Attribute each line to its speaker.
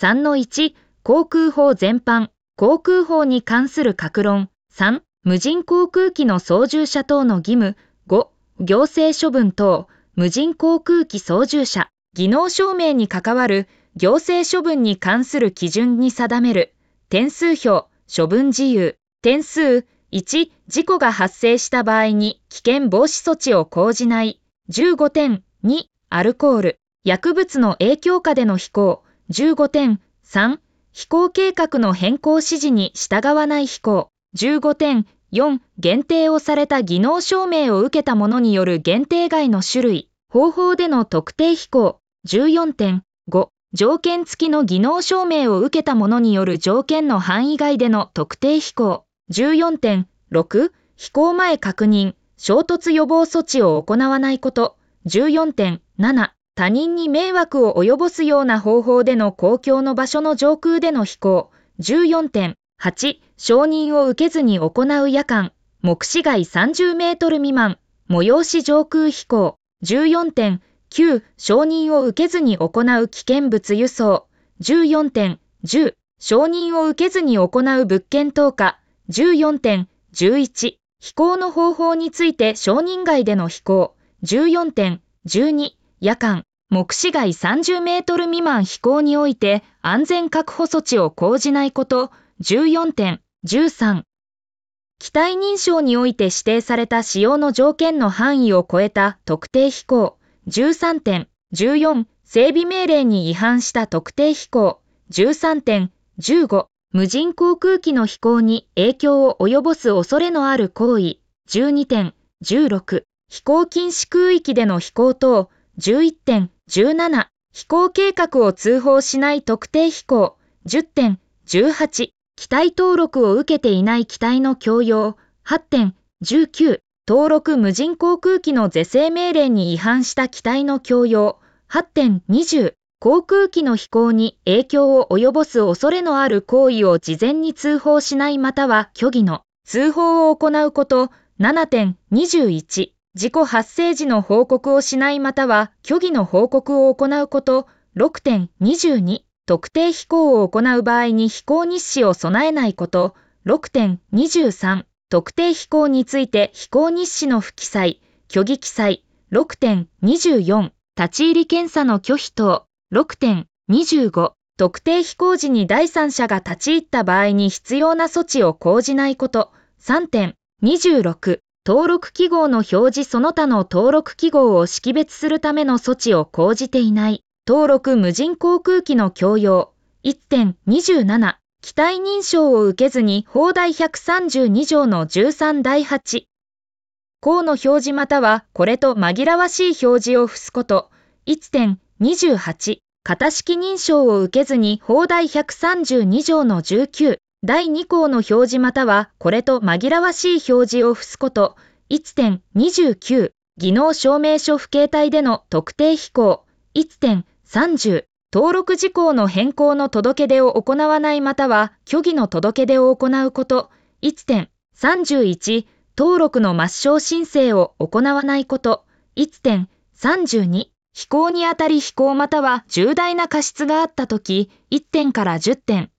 Speaker 1: 3-1、航空法全般、航空法に関する各論。3、無人航空機の操縦者等の義務。5、行政処分等、無人航空機操縦者、技能証明に関わる行政処分に関する基準に定める。点数表、処分事由。点数、1、事故が発生した場合に危険防止措置を講じない。15点。2、アルコール、薬物の影響下での飛行。15点。3、飛行計画の変更指示に従わない飛行。15点。4、限定をされた技能証明を受けた者による限定外の種類、方法での特定飛行。14点。5、条件付きの技能証明を受けた者による条件の範囲外での特定飛行。14点。6、飛行前確認、衝突予防措置を行わないこと。14点。7、他人に迷惑を及ぼすような方法での公共の場所の上空での飛行。14点。8、承認を受けずに行う夜間、目視外30メートル未満、催し上空飛行。14点。9、承認を受けずに行う危険物輸送。14点。10、承認を受けずに行う物件投下。14点。11、飛行の方法について承認外での飛行。14点。12、夜間、目視外30メートル未満飛行において安全確保措置を講じないこと。14点。13、機体認証において指定された使用の条件の範囲を超えた特定飛行。13点。14、整備命令に違反した特定飛行。13点。15、無人航空機の飛行に影響を及ぼす恐れのある行為。12点。16、飛行禁止空域での飛行等。11点。17、飛行計画を通報しない特定飛行。10点。18、機体登録を受けていない機体の供用。8点。19、登録無人航空機の是正命令に違反した機体の供用。8点。20、航空機の飛行に影響を及ぼす恐れのある行為を事前に通報しないまたは虚偽の通報を行うこと。7点。21、事故発生時の報告をしないまたは虚偽の報告を行うこと。6点。22、特定飛行を行う場合に飛行日誌を備えないこと。6点。23、特定飛行について飛行日誌の不記載、虚偽記載。6点。24、立ち入り検査の拒否等。6点。25、特定飛行時に第三者が立ち入った場合に必要な措置を講じないこと。3点。26、登録記号の表示その他の登録記号を識別するための措置を講じていない。登録無人航空機の供用。1点。27、機体認証を受けずに法第132条の13第8項の表示またはこれと紛らわしい表示を付すこと。1点。28、型式認証を受けずに法第132条の19第2項の表示またはこれと紛らわしい表示を付すこと。1点。29、技能証明書不携帯での特定飛行。1点。30、登録事項の変更の届け出を行わないまたは虚偽の届け出を行うこと。1点。31、登録の抹消申請を行わないこと。1点。32、飛行にあたり飛行または重大な過失があったとき、1点から10点。